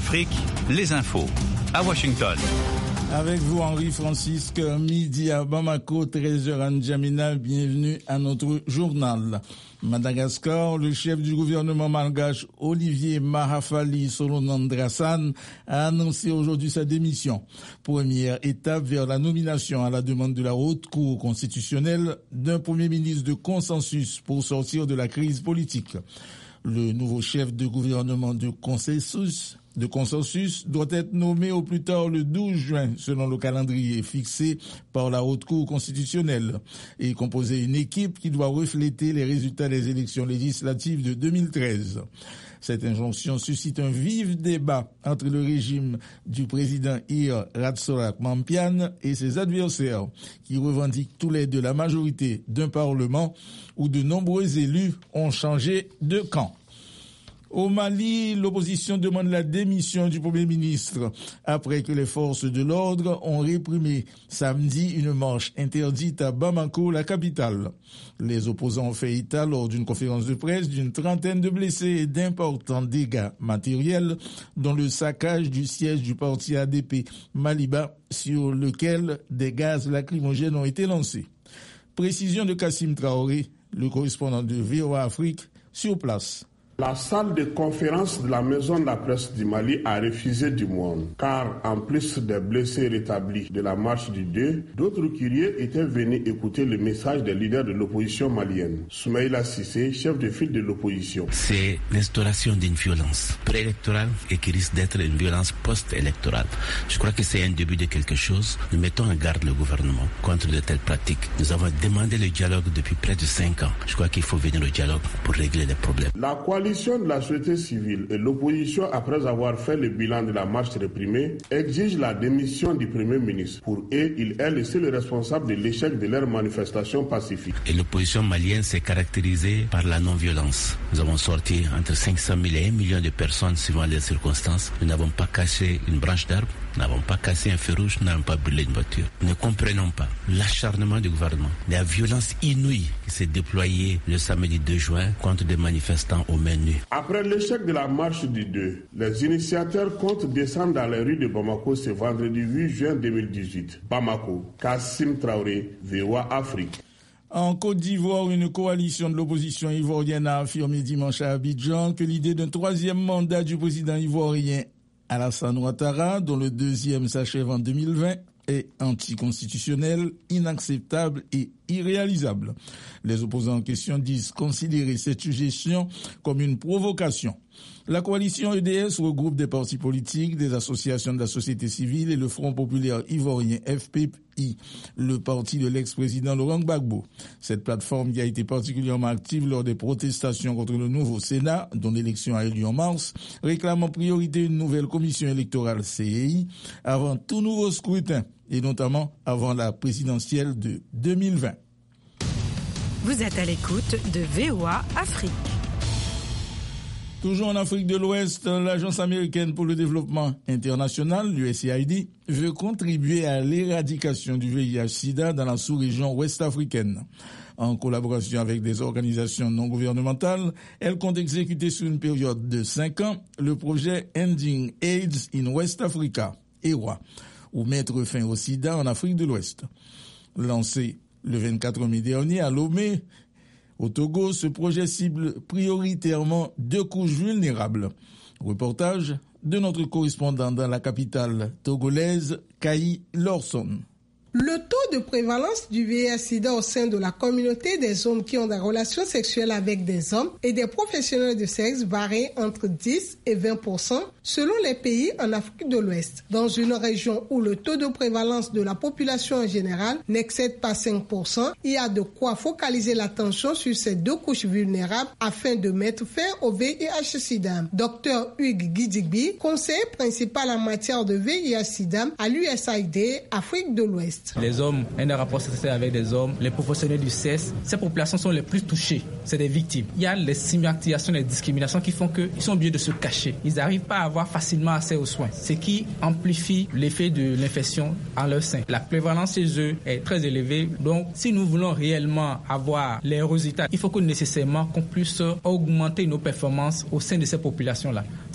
Afrique, les infos. À Washington. Avec vous, Henri-Francisque, midi à Bamako, 13h à N'Djamena. Bienvenue à notre journal. Madagascar, le chef du gouvernement malgache, Olivier Mahafali Solonandrasan, a annoncé aujourd'hui sa démission. Première étape vers la nomination à la demande de la Haute Cour constitutionnelle d'un premier ministre de consensus pour sortir de la crise politique. Le nouveau chef de gouvernement de consensus doit être nommé au plus tard le 12 juin, selon le calendrier fixé par la Haute Cour constitutionnelle, et composer une équipe qui doit refléter les résultats des élections législatives de 2013. Cette injonction suscite un vif débat entre le régime du président Ir Ratsorak Mampian et ses adversaires, qui revendiquent tous les deux la majorité d'un parlement où de nombreux élus ont changé de camp. Au Mali, l'opposition demande la démission du Premier ministre après que les forces de l'ordre ont réprimé samedi une marche interdite à Bamako, la capitale. Les opposants ont fait état lors d'une conférence de presse d'une trentaine de blessés et d'importants dégâts matériels, dont le saccage du siège du parti ADP Maliba sur lequel des gaz lacrymogènes ont été lancés. Précision de Kassim Traoré, le correspondant de VOA Afrique, sur place. La salle de conférence de la Maison de la Presse du Mali a refusé du monde, car en plus des blessés rétablis de la marche du 2, d'autres curieux étaient venus écouter le message des leaders de l'opposition malienne. Soumaïla Cissé, chef de file de l'opposition. C'est l'instauration d'une violence préélectorale et qui risque d'être une violence post-électorale. Je crois que c'est un début de quelque chose. Nous mettons en garde le gouvernement contre de telles pratiques. Nous avons demandé le dialogue depuis près de 5 ans. Je crois qu'il faut venir au dialogue pour régler les problèmes. La coalition de la société civile et l'opposition, après avoir fait le bilan de la marche réprimée, exigent la démission du Premier ministre. Pour eux, il est le seul responsable de l'échec de leur manifestation pacifique. Et l'opposition malienne s'est caractérisée par la non-violence. Nous avons sorti entre 500 000 et 1 million de personnes suivant les circonstances. Nous n'avons pas cassé une branche d'arbre, nous n'avons pas cassé un feu rouge, nous n'avons pas brûlé une voiture. Nous ne comprenons pas l'acharnement du gouvernement, la violence inouïe qui s'est déployée le samedi 2 juin contre des manifestants aux mains nues. Après l'échec de la marche du 2, les initiateurs comptent descendre dans les rues de Bamako ce vendredi 8 juin 2018. Bamako, Kassim Traoré, VOA Afrique. En Côte d'Ivoire, une coalition de l'opposition ivoirienne a affirmé dimanche à Abidjan que l'idée d'un troisième mandat du président ivoirien Alassane Ouattara, dont le deuxième s'achève en 2020, est anticonstitutionnelle, inacceptable et irréalisable. Les opposants en question disent considérer cette suggestion comme une provocation. La coalition EDS regroupe des partis politiques, des associations de la société civile et le Front populaire ivoirien FPI, le parti de l'ex-président Laurent Gbagbo. Cette plateforme qui a été particulièrement active lors des protestations contre le nouveau Sénat, dont l'élection a eu lieu en mars, réclame en priorité une nouvelle commission électorale CEI avant tout nouveau scrutin, et notamment avant la présidentielle de 2020. Vous êtes à l'écoute de VOA Afrique. Toujours en Afrique de l'Ouest, l'Agence américaine pour le développement international, l'USAID, veut contribuer à l'éradication du VIH-Sida dans la sous-région ouest-africaine. En collaboration avec des organisations non gouvernementales, elle compte exécuter sur une période de 5 ans le projet Ending AIDS in West Africa, EWA, ou mettre fin au sida en Afrique de l'Ouest. Lancé le 24 mai dernier à Lomé, au Togo, ce projet cible prioritairement 2 couches vulnérables. Reportage de notre correspondant dans la capitale togolaise, Kaï Lorson. Le taux de prévalence du VIH-Sida au sein de la communauté des hommes qui ont des relations sexuelles avec des hommes et des professionnels de sexe varie entre 10 et 20% selon les pays en Afrique de l'Ouest. Dans une région où le taux de prévalence de la population en général n'excède pas 5%, il y a de quoi focaliser l'attention sur ces 2 couches vulnérables afin de mettre fin au VIH-Sida. Dr Hugues Gidigbi, conseiller principal en matière de VIH-Sida à l'USAID Afrique de l'Ouest. Les hommes ont des rapports sexuels avec des hommes, les professionnels du sexe, ces populations sont les plus touchées, c'est des victimes. Il y a les stigmatisations, les discriminations qui font qu'ils sont obligés de se cacher. Ils n'arrivent pas à avoir facilement accès aux soins, ce qui amplifie l'effet de l'infection en leur sein. La prévalence chez eux est très élevée, donc si nous voulons réellement avoir les résultats, il faut que nécessairement qu'on puisse augmenter nos performances au sein de ces populations-là.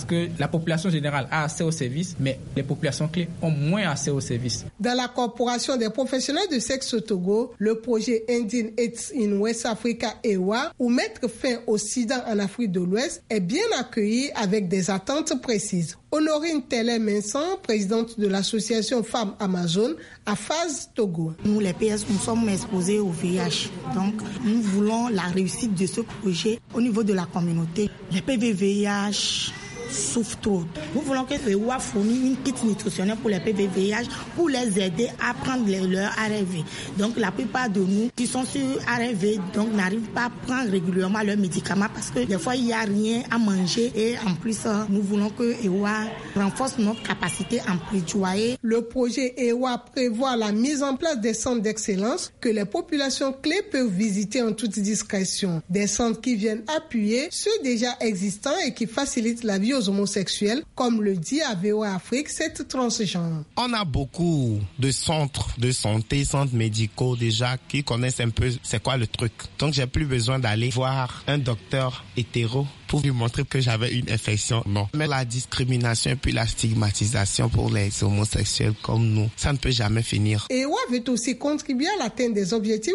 que la population générale a accès aux services, mais les populations clés ont moins accès aux services. Dans la corporation des professionnels de sexe au Togo, le projet Indian AIDS in West Africa EWA, ou mettre fin au sida en Afrique de l'Ouest, est bien accueilli avec des attentes précises. Honorine Télé-Mensan, présidente de l'association Femmes Amazon, à Phase Togo. Nous, les PS, nous sommes exposés au VIH. Donc, nous voulons la réussite de ce projet au niveau de la communauté. Les PV-VIH souffrent trop. Nous voulons que EWA fournisse une kit nutritionnelle pour les PV-VIH pour les aider à prendre leur ARV. Donc, la plupart de nous qui sont sur ARV donc, n'arrivent pas à prendre régulièrement leurs médicaments parce que des fois, il n'y a rien à manger. Et en plus, nous voulons que EWA renforce notre capacité à plaidoyer. Le projet EWA prévoit la mise en place des centres d'excellence que les populations clés peuvent visiter en toute discrétion. Des centres qui viennent appuyer ceux déjà existants et qui facilitent la vie aux homosexuels, comme le dit à VOA Afrique cette transgenre. On a beaucoup de centres de santé, centres médicaux déjà qui connaissent un peu c'est quoi le truc. Donc j'ai plus besoin d'aller voir un docteur hétéro pour lui montrer que j'avais une infection. Non. Mais la discrimination et puis la stigmatisation pour les homosexuels comme nous, ça ne peut jamais finir. EWA veut aussi contribuer à l'atteinte des objectifs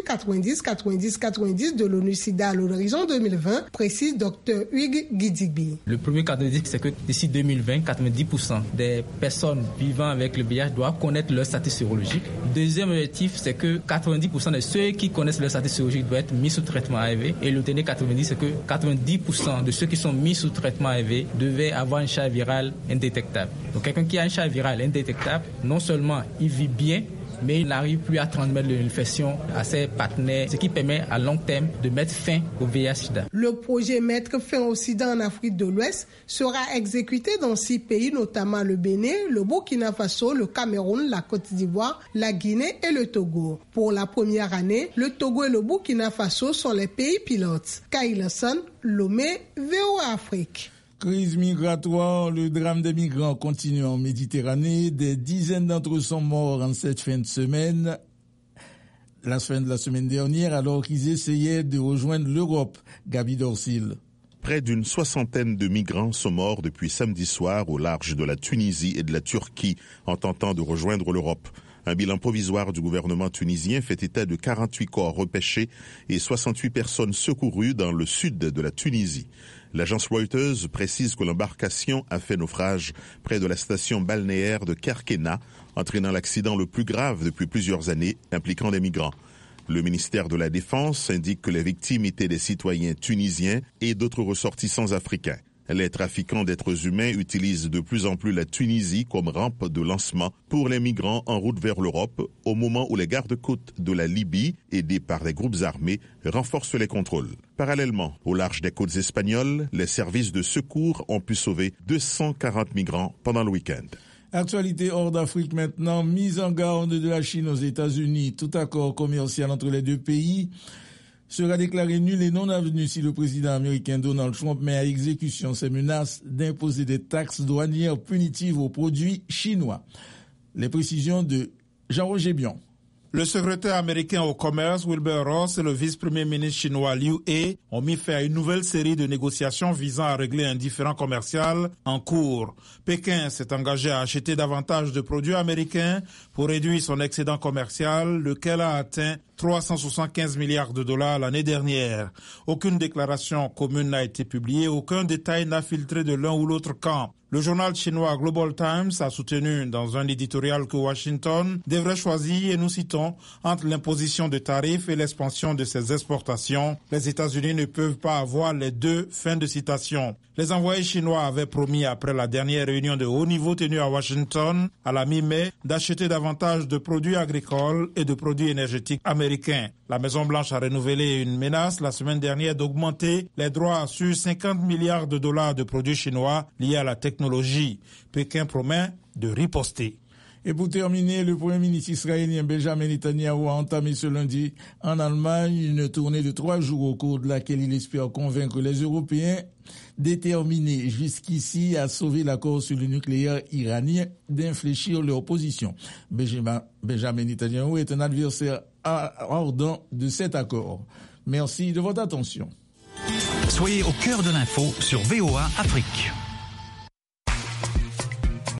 90-90-90 de l'ONU-SIDA à l'horizon 2020, précise Dr Hugues Guidigbi. Le premier caractéristique, c'est que d'ici 2020, 90% des personnes vivant avec le VIH doivent connaître leur statut sérologique. Deuxième objectif, c'est que 90% de ceux qui connaissent leur statut sérologique doivent être mis sous traitement ARV. Et le dernier 90, c'est que 90% de ceux qui sont mis sous traitement ARV devaient avoir un charge viral indétectable. Donc quelqu'un qui a un charge viral indétectable, non seulement il vit bien, mais il n'arrive plus à transmettre l'infection à ses partenaires, ce qui permet à long terme de mettre fin au VIH-Sida. Le projet Mettre fin au sida en Afrique de l'Ouest sera exécuté dans 6 pays, notamment le Bénin, le Burkina Faso, le Cameroun, la Côte d'Ivoire, la Guinée et le Togo. Pour la première année, le Togo et le Burkina Faso sont les pays pilotes. Kyle Hassan, Lomé, VOA Afrique. Crise migratoire, le drame des migrants continue en Méditerranée. Des dizaines d'entre eux sont morts en cette fin de semaine, la fin de la semaine dernière, alors qu'ils essayaient de rejoindre l'Europe. Gabi Dorsil. Près d'une soixantaine de migrants sont morts depuis samedi soir au large de la Tunisie et de la Turquie en tentant de rejoindre l'Europe. Un bilan provisoire du gouvernement tunisien fait état de 48 corps repêchés et 68 personnes secourues dans le sud de la Tunisie. L'agence Reuters précise que l'embarcation a fait naufrage près de la station balnéaire de Kerkena, entraînant l'accident le plus grave depuis plusieurs années impliquant des migrants. Le ministère de la Défense indique que les victimes étaient des citoyens tunisiens et d'autres ressortissants africains. Les trafiquants d'êtres humains utilisent de plus en plus la Tunisie comme rampe de lancement pour les migrants en route vers l'Europe, au moment où les gardes-côtes de la Libye, aidés par des groupes armés, renforcent les contrôles. Parallèlement, au large des côtes espagnoles, les services de secours ont pu sauver 240 migrants pendant le week-end. Actualité hors d'Afrique maintenant, mise en garde de la Chine aux États-Unis. Tout accord commercial entre les deux pays sera déclaré nul et non avenu si le président américain Donald Trump met à exécution ses menaces d'imposer des taxes douanières punitives aux produits chinois. Les précisions de Jean-Roger Bion. Le secrétaire américain au commerce, Wilbur Ross, et le vice-premier ministre chinois Liu He ont mis fin à une nouvelle série de négociations visant à régler un différend commercial en cours. Pékin s'est engagé à acheter davantage de produits américains pour réduire son excédent commercial, lequel a atteint 375 milliards de dollars l'année dernière. Aucune déclaration commune n'a été publiée, aucun détail n'a filtré de l'un ou l'autre camp. Le journal chinois Global Times a soutenu dans un éditorial que Washington devrait choisir, et nous citons, entre l'imposition de tarifs et l'expansion de ses exportations. Les États-Unis ne peuvent pas avoir les deux. Fin de citation. Les envoyés chinois avaient promis, après la dernière réunion de haut niveau tenue à Washington, à la mi-mai, d'acheter davantage de produits agricoles et de produits énergétiques américains. La Maison-Blanche a renouvelé une menace la semaine dernière d'augmenter les droits sur 50 milliards de dollars de produits chinois liés à la technologie. Pékin promet de riposter. Et pour terminer, le Premier ministre israélien Benjamin Netanyahu a entamé ce lundi en Allemagne une tournée de 3 jours au cours de laquelle il espère convaincre les Européens déterminés jusqu'ici à sauver l'accord sur le nucléaire iranien d'infléchir leur position. Benjamin Netanyahu est un adversaire ardent de cet accord. Merci de votre attention. Soyez au cœur de l'info sur VOA Afrique.